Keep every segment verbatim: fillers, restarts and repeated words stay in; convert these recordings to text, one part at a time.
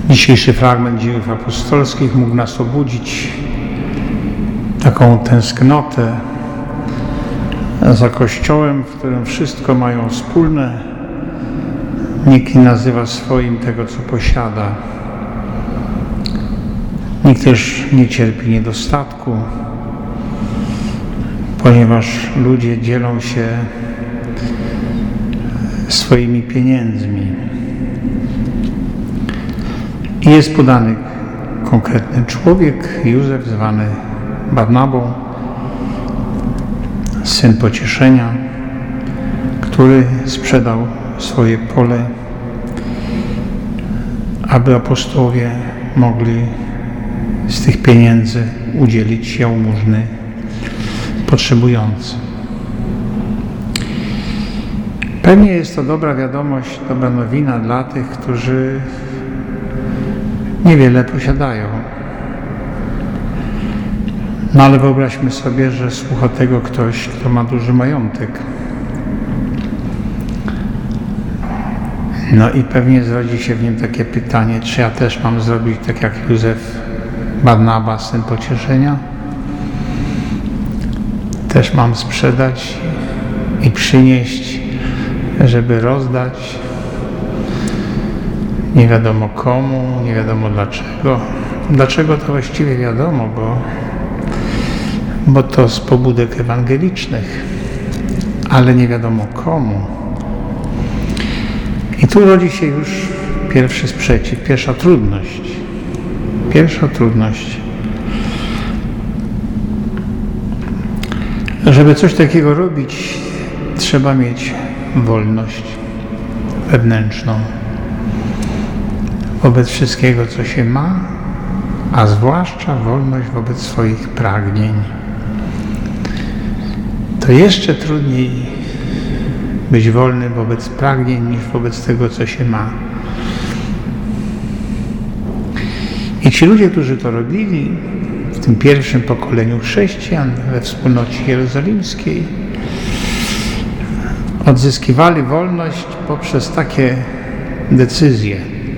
Dzisiejszy fragment Dziejów Apostolskich mógł nas obudzić taką tęsknotę za Kościołem, w którym wszystko mają wspólne. Nikt nie nazywa swoim tego, co posiada. Nikt też nie cierpi niedostatku, ponieważ ludzie dzielą się swoimi pieniędzmi. I jest podany konkretny człowiek, Józef, zwany Barnabą, syn pocieszenia, który sprzedał swoje pole, aby apostołowie mogli z tych pieniędzy udzielić jałmużny potrzebującym. Pewnie jest to dobra wiadomość, dobra nowina dla tych, którzy niewiele posiadają. No ale wyobraźmy sobie, że słucha tego ktoś, kto ma duży majątek. No i pewnie zrodzi się w nim takie pytanie, czy ja też mam zrobić tak jak Józef, Barnaba, syn pocieszenia? Też mam sprzedać i przynieść, żeby rozdać nie wiadomo komu, nie wiadomo dlaczego. Dlaczego to właściwie wiadomo, bo, bo to z pobudek ewangelicznych, ale nie wiadomo komu. I tu rodzi się już pierwszy sprzeciw, pierwsza trudność. Pierwsza trudność. Żeby coś takiego robić, trzeba mieć wolność wewnętrzną wobec wszystkiego, co się ma, a zwłaszcza wolność wobec swoich pragnień. To jeszcze trudniej być wolnym wobec pragnień niż wobec tego, co się ma. I ci ludzie, którzy to robili w tym pierwszym pokoleniu chrześcijan we wspólnocie jerozolimskiej, odzyskiwali wolność poprzez takie decyzje.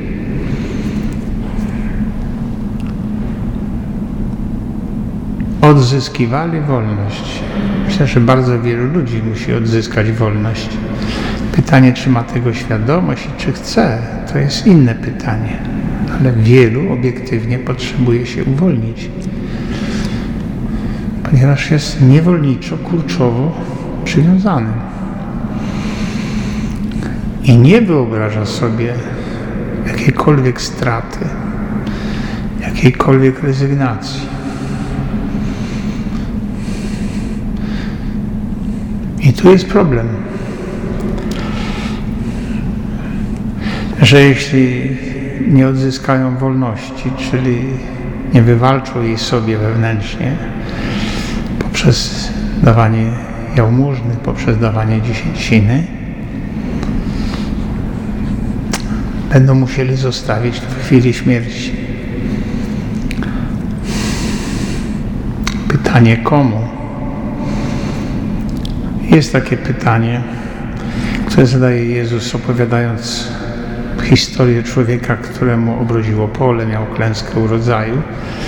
Odzyskiwali wolność. Myślę, że bardzo wielu ludzi musi odzyskać wolność. Pytanie, czy ma tego świadomość i czy chce, to jest inne pytanie. Ale wielu obiektywnie potrzebuje się uwolnić, ponieważ jest niewolniczo, kurczowo przywiązany. I nie wyobraża sobie jakiejkolwiek straty, jakiejkolwiek rezygnacji. I tu jest problem, że jeśli nie odzyskają wolności, czyli nie wywalczą jej sobie wewnętrznie poprzez dawanie jałmużny, poprzez dawanie dziesięciny, będą musieli zostawić w chwili śmierci. Pytanie komu? Jest takie pytanie, które zadaje Jezus, opowiadając historię człowieka, któremu obrodziło pole, miał klęskę urodzaju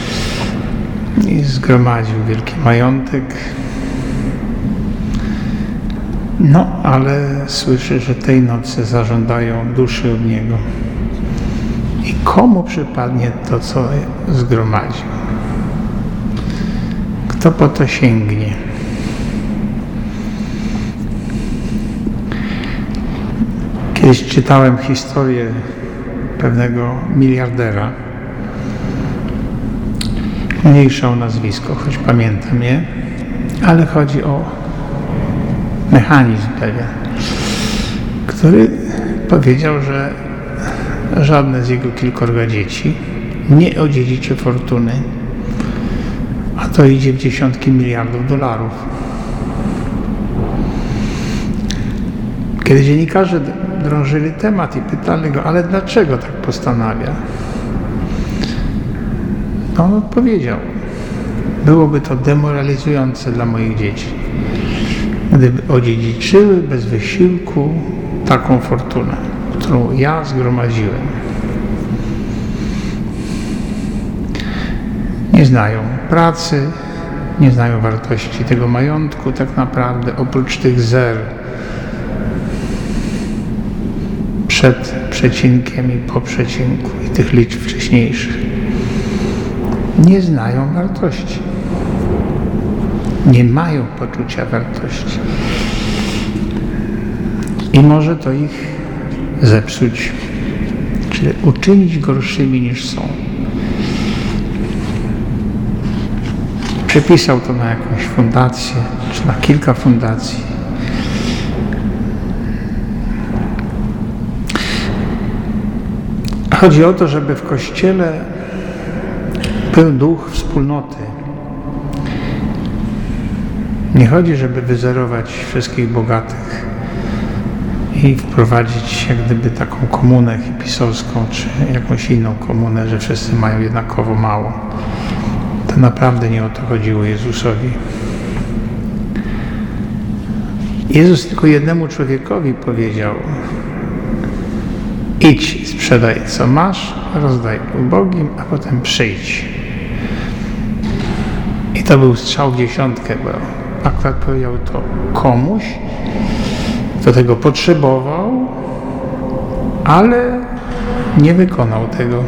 i zgromadził wielki majątek. No, ale słyszy, że tej nocy zażądają duszy od niego. I komu przypadnie to, co zgromadził? Kto po to sięgnie? Kiedyś czytałem historię pewnego miliardera. Mniejsza o nazwisko, choć pamiętam je, ale chodzi o mechanizm pewien, który powiedział, że żadne z jego kilkorga dzieci nie odziedziczy fortuny, a to idzie w dziesiątki miliardów dolarów. Kiedy dziennikarze drążyli temat i pytali go, ale dlaczego tak postanawia? No, on odpowiedział, byłoby to demoralizujące dla moich dzieci, gdyby odziedziczyły bez wysiłku taką fortunę, którą ja zgromadziłem. znają pracy, nie znają wartości tego majątku tak naprawdę, oprócz tych zer przed przecinkiem i po przecinku i tych liczb wcześniejszych. Nie znają wartości. Nie mają poczucia wartości. I może to ich zepsuć, czyli uczynić gorszymi niż są. Przepisał to na jakąś fundację, czy na kilka fundacji. Chodzi o to, żeby w Kościele był duch wspólnoty. Nie chodzi, żeby wyzerować wszystkich bogatych i wprowadzić jak gdyby taką komunę hipisowską, czy jakąś inną komunę, że wszyscy mają jednakowo mało. To naprawdę nie o to chodziło Jezusowi. Jezus tylko jednemu człowiekowi powiedział: idź, sprzedaj co masz, rozdaj ubogim, a potem przyjdź. I to był strzał w dziesiątkę, bo akurat powiedział to komuś, kto tego potrzebował, ale nie wykonał tego.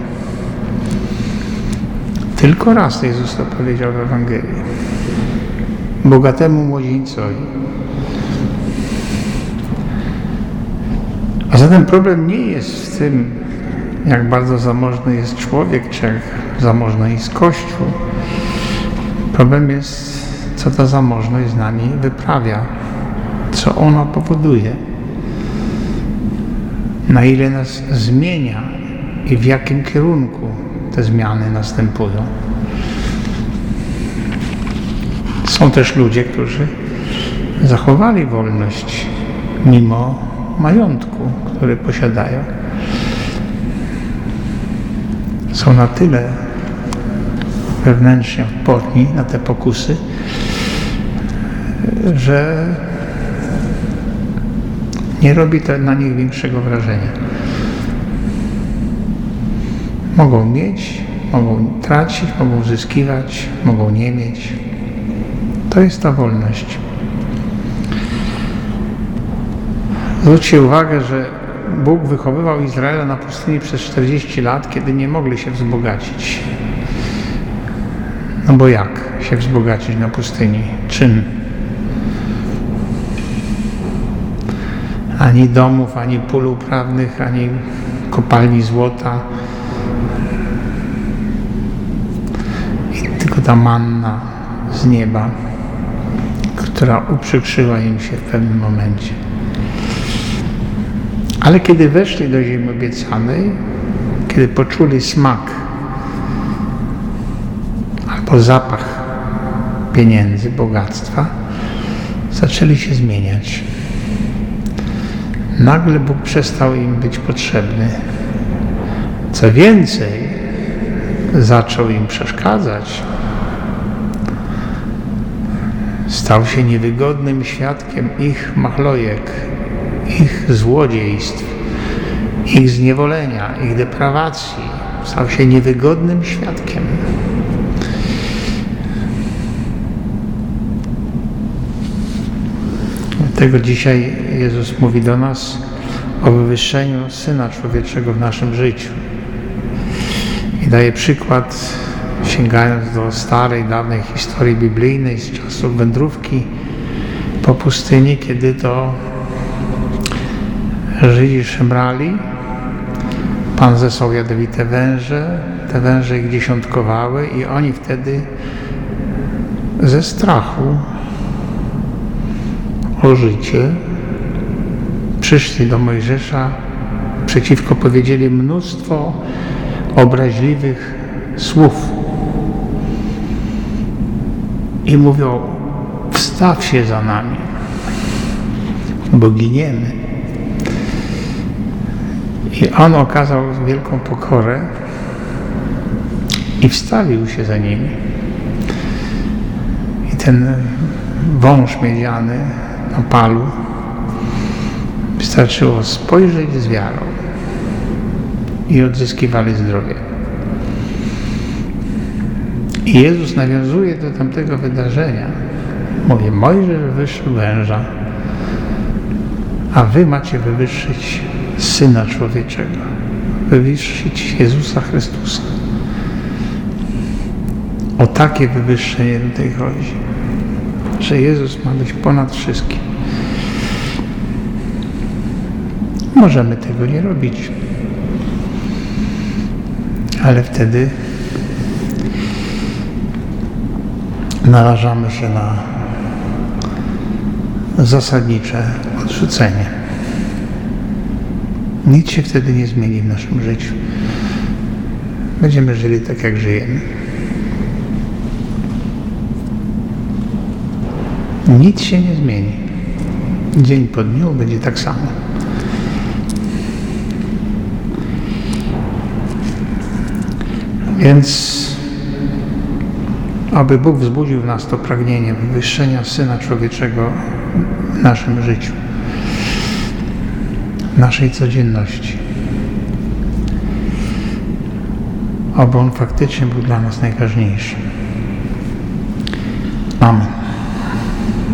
Tylko raz Jezus to powiedział w Ewangelii. Bogatemu młodzieńcowi. A zatem problem nie jest w tym, jak bardzo zamożny jest człowiek, czy jak zamożny jest Kościół. Problem jest, co ta zamożność z nami wyprawia, co ona powoduje, na ile nas zmienia i w jakim kierunku te zmiany następują. Są też ludzie, którzy zachowali wolność mimo majątku, który posiadają. Są na tyle wewnętrznie odporni na te pokusy, że nie robi to na nich większego wrażenia. Mogą mieć, mogą tracić, mogą uzyskiwać, mogą nie mieć. To jest ta wolność. Zwróćcie uwagę, że Bóg wychowywał Izraela na pustyni przez czterdzieści lat, kiedy nie mogli się wzbogacić. No bo jak się wzbogacić na pustyni? Czym? Ani domów, ani pól uprawnych, ani kopalni złota. I tylko ta manna z nieba, która uprzykrzyła im się w pewnym momencie. Ale kiedy weszli do ziemi obiecanej, kiedy poczuli smak albo zapach pieniędzy, bogactwa, zaczęli się zmieniać. Nagle Bóg przestał im być potrzebny. Co więcej, zaczął im przeszkadzać. Stał się niewygodnym świadkiem ich machlojek, ich złodziejstw, ich zniewolenia, ich deprawacji. Stał się niewygodnym świadkiem. Dlatego dzisiaj Jezus mówi do nas o wywyższeniu Syna Człowieczego w naszym życiu. I daje przykład, sięgając do starej, dawnej historii biblijnej z czasów wędrówki po pustyni, kiedy to Żydzi szemrali, Pan zesłał jadowite węże, te węże ich dziesiątkowały i oni wtedy ze strachu o życie przyszli do Mojżesza, przeciwko powiedzieli mnóstwo obraźliwych słów i mówią: wstaw się za nami, bo giniemy. I on okazał wielką pokorę i wstawił się za nimi. I ten wąż miedziany na palu wystarczyło spojrzeć z wiarą i odzyskiwali zdrowie. I Jezus nawiązuje do tamtego wydarzenia. Mówi, Mojżesz wywyższył węża, a wy macie wywyższyć Syna Człowieczego, wywyższyć Jezusa Chrystusa. O takie wywyższenie tutaj chodzi, że Jezus ma być ponad wszystkim. Możemy tego nie robić, ale wtedy narażamy się na zasadnicze odrzucenie. Nic się wtedy nie zmieni w naszym życiu. Będziemy żyli tak, jak żyjemy. Nic się nie zmieni. Dzień po dniu będzie tak samo. Więc aby Bóg wzbudził w nas to pragnienie wywyższenia Syna Człowieczego w naszym życiu, w naszej codzienności. Aby On faktycznie był dla nas najważniejszy. Amen.